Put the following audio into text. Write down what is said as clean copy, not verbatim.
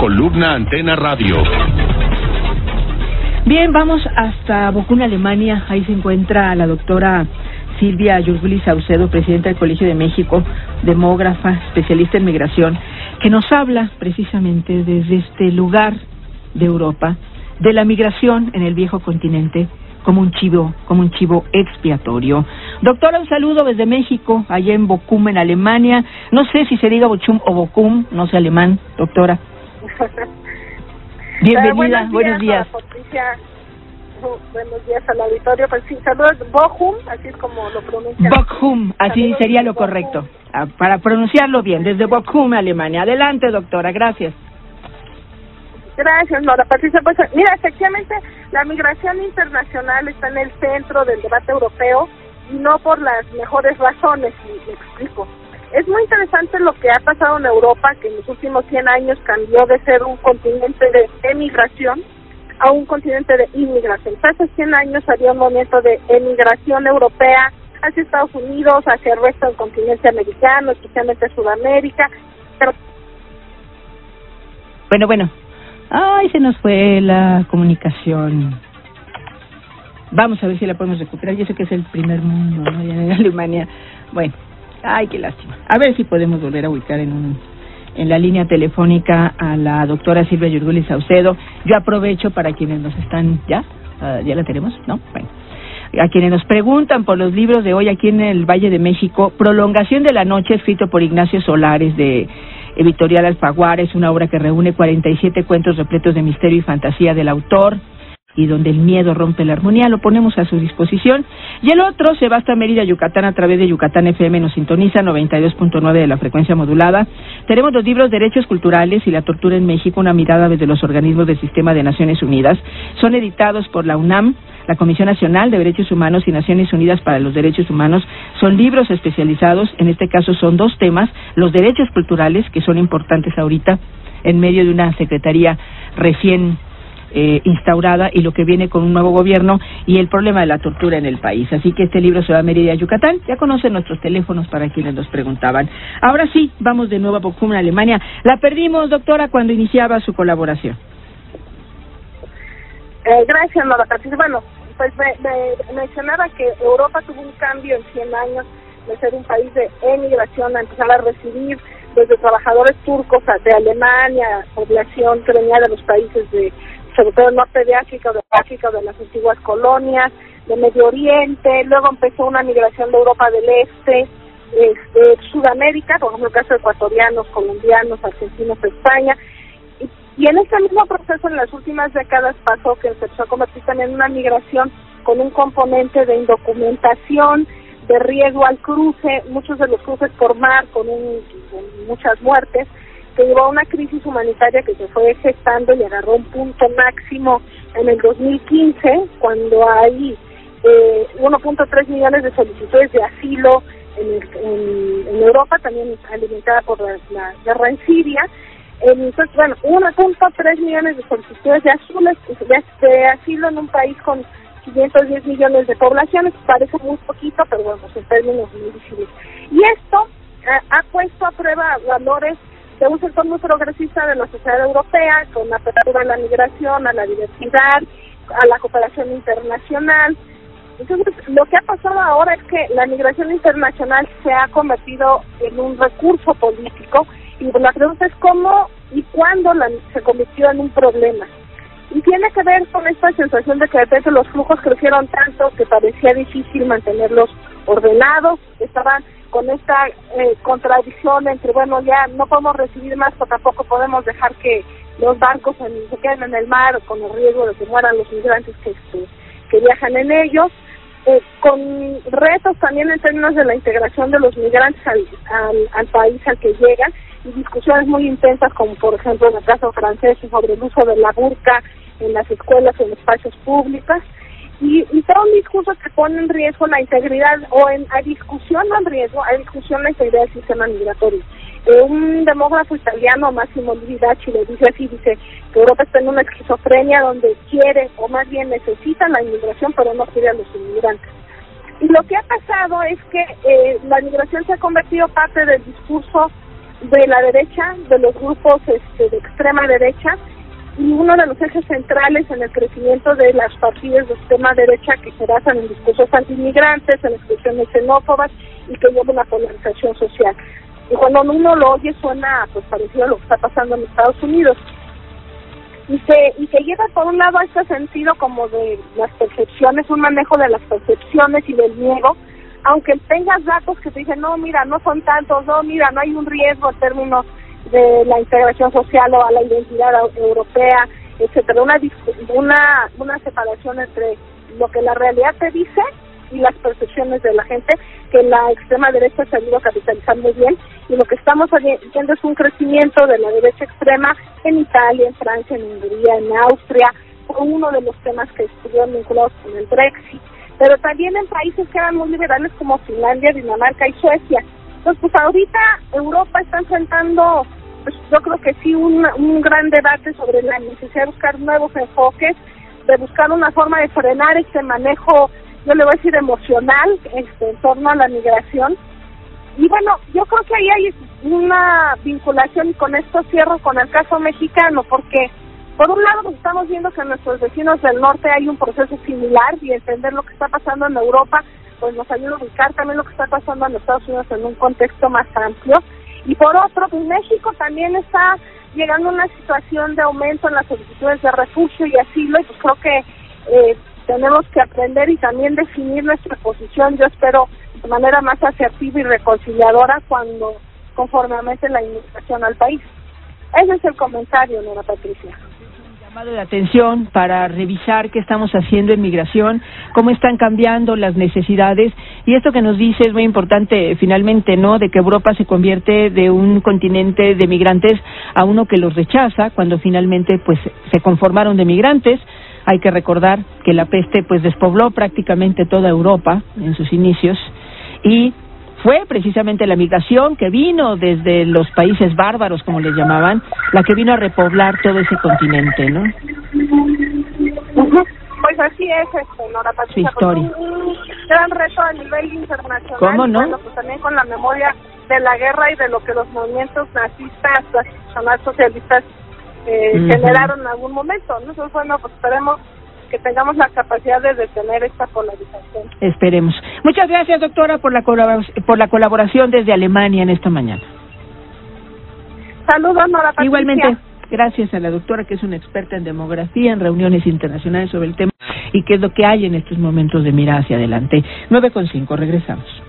Columna Antena Radio. Bien, vamos hasta Bochum, Alemania. Ahí se encuentra la doctora Silvia Yurgulis Saucedo, presidenta del Colegio de México, demógrafa, especialista en migración, que nos habla precisamente desde este lugar de Europa de la migración en el viejo continente como un chivo expiatorio. Doctora, un saludo desde México, allá en Bochum, en Alemania. No sé si se diga Bochum o Bochum, no sé alemán, doctora. Bienvenida, buenos días. Patricia, buenos días al auditorio. Pues sí, saludos, Bochum, así es como lo pronuncian. Bochum, así saludos, sería lo Bochum. Correcto, para pronunciarlo bien, desde Bochum, Alemania. Adelante, doctora, gracias. Gracias, Nora Patricia. Pues mira, efectivamente, la migración internacional está en el centro del debate europeo y no por las mejores razones, y me explico. Es muy interesante lo que ha pasado en Europa, que en los últimos 100 años cambió de ser un continente de emigración a un continente de inmigración. Hace 100 años había un momento de emigración europea hacia Estados Unidos, hacia el resto del continente americano, especialmente Sudamérica. Pero... Bueno. Ay, se nos fue la comunicación. Vamos a ver si la podemos recuperar. Yo sé que es el primer mundo, ¿no? Ya en Alemania. Bueno, ay, qué lástima. A ver si podemos volver a ubicar en la línea telefónica a la doctora Silvia Yurgulis Saucedo. Yo aprovecho para quienes nos están... ¿Ya la tenemos? ¿No? Bueno. A quienes nos preguntan por los libros de hoy aquí en el Valle de México, Prolongación de la Noche, escrito por Ignacio Solares de Editorial Alfaguara, es una obra que reúne 47 cuentos repletos de misterio y fantasía del autor y donde el miedo rompe la armonía, lo ponemos a su disposición. Y el otro se va hasta Mérida, Yucatán, a través de Yucatán FM, nos sintoniza 92.9 de la frecuencia modulada. Tenemos los libros Derechos Culturales y la Tortura en México, una mirada desde los organismos del Sistema de Naciones Unidas. Son editados por la UNAM, la Comisión Nacional de Derechos Humanos y Naciones Unidas para los Derechos Humanos. Son libros especializados, en este caso son dos temas, los derechos culturales, que son importantes ahorita, en medio de una secretaría recién instaurada y lo que viene con un nuevo gobierno y el problema de la tortura en el país. Así que este libro se va a Mérida, Yucatán. Ya conocen nuestros teléfonos para quienes nos preguntaban. Ahora sí, vamos de nuevo a Bochum, Alemania. La perdimos, doctora, cuando iniciaba su colaboración. Gracias, Nora Patricia. Bueno, pues me mencionaba que Europa tuvo un cambio en 100 años de ser un país de emigración a empezar a recibir desde trabajadores turcos de Alemania, población que venía de los países sobre todo el norte de África, de las antiguas colonias, de Medio Oriente. Luego empezó una migración de Europa del Este, Sudamérica, por ejemplo el caso de ecuatorianos, colombianos, argentinos, España. Y en este mismo proceso, en las últimas décadas, pasó que se empezó a convertir también en una migración con un componente de indocumentación, de riesgo al cruce, muchos de los cruces por mar con muchas muertes, que llevó a una crisis humanitaria que se fue gestando y agarró un punto máximo en el 2015, cuando hay 1.3 millones de solicitudes de asilo en Europa, también alimentada por la guerra en Siria. Entonces, 1.3 millones de solicitudes de asilo en un país con 510 millones de población. Parece muy poquito, pero bueno, pues en términos muy difíciles. Y esto ha puesto a prueba valores de un sector muy progresista de la sociedad europea, con apertura a la migración, a la diversidad, a la cooperación internacional. Entonces, lo que ha pasado ahora es que la migración internacional se ha convertido en un recurso político, y la pregunta es cómo y cuándo se convirtió en un problema. Y tiene que ver con esta sensación de que de repente los flujos crecieron tanto que parecía difícil mantenerlos ordenados. Estaban con esta contradicción entre, ya no podemos recibir más, pero tampoco podemos dejar que los barcos se queden en el mar con el riesgo de que mueran los migrantes que viajan en ellos. Con retos también en términos de la integración de los migrantes al país al que llegan, y discusiones muy intensas, como por ejemplo en el caso francés sobre el uso de la burka en las escuelas o en espacios públicos, y todo un discurso que pone en riesgo la integridad, hay discusión la integridad del sistema migratorio. Un demógrafo italiano, Massimo Lividacci, dice que Europa está en una esquizofrenia donde quiere, o más bien necesita la inmigración, pero no quiere a los inmigrantes. Y lo que ha pasado es que la migración se ha convertido parte del discurso de la derecha, de los grupos de extrema derecha, y uno de los ejes centrales en el crecimiento de las partidas de extrema derecha que se basan en discursos antiinmigrantes, en expresiones xenófobas y que llevan una polarización social. Y cuando uno lo oye suena pues parecido a lo que está pasando en Estados Unidos. Y se lleva por un lado a este sentido como de las percepciones, un manejo de las percepciones y del miedo, aunque tengas datos que te dicen, no, mira, no son tantos, no, mira, no hay un riesgo en términos de la integración social o a la identidad europea, etcétera, una separación entre lo que la realidad te dice y las percepciones de la gente, que la extrema derecha se ha ido a capitalizar muy bien, y lo que estamos viendo es un crecimiento de la derecha extrema en Italia, en Francia, en Hungría, en Austria, por uno de los temas que estuvieron vinculados con el Brexit, pero también en países que eran muy liberales como Finlandia, Dinamarca y Suecia. Entonces, pues ahorita Europa está enfrentando, pues yo creo que sí, un gran debate sobre la necesidad de buscar nuevos enfoques, de buscar una forma de frenar este manejo, yo le voy a decir emocional, en torno a la migración. Y bueno, yo creo que ahí hay una vinculación, y con esto cierro con el caso mexicano, porque por un lado pues estamos viendo que en nuestros vecinos del norte hay un proceso similar, y entender lo que está pasando en Europa pues nos ayuda a ubicar también lo que está pasando en Estados Unidos en un contexto más amplio. Y por otro, pues México también está llegando a una situación de aumento en las solicitudes de refugio y asilo, y pues creo que tenemos que aprender y también definir nuestra posición, yo espero, de manera más asertiva y reconciliadora conforme aumente la inmigración al país. Ese es el comentario, Nora Patricia. Llamado de atención para revisar qué estamos haciendo en migración, cómo están cambiando las necesidades, y esto que nos dice es muy importante finalmente, ¿no?, de que Europa se convierte de un continente de migrantes a uno que los rechaza, cuando finalmente pues se conformaron de migrantes. Hay que recordar que la peste pues despobló prácticamente toda Europa en sus inicios, y fue precisamente la migración que vino desde los países bárbaros, como les llamaban, la que vino a repoblar todo ese continente, ¿no? Pues así es, Nora Patricia, su historia. Pues un gran reto a nivel internacional. ¿Cómo no? Bueno, pues también con la memoria de la guerra y de lo que los movimientos nazistas, nacionalsocialistas generaron en algún momento, ¿no? Entonces, bueno, pues esperemos que tengamos la capacidad de detener esta polarización. Esperemos. Muchas gracias, doctora, por la colaboración desde Alemania en esta mañana. Saludos, Nora Patricia. Igualmente, gracias a la doctora, que es una experta en demografía, en reuniones internacionales sobre el tema, y qué es lo que hay en estos momentos de mirar hacia adelante. 9:05, regresamos.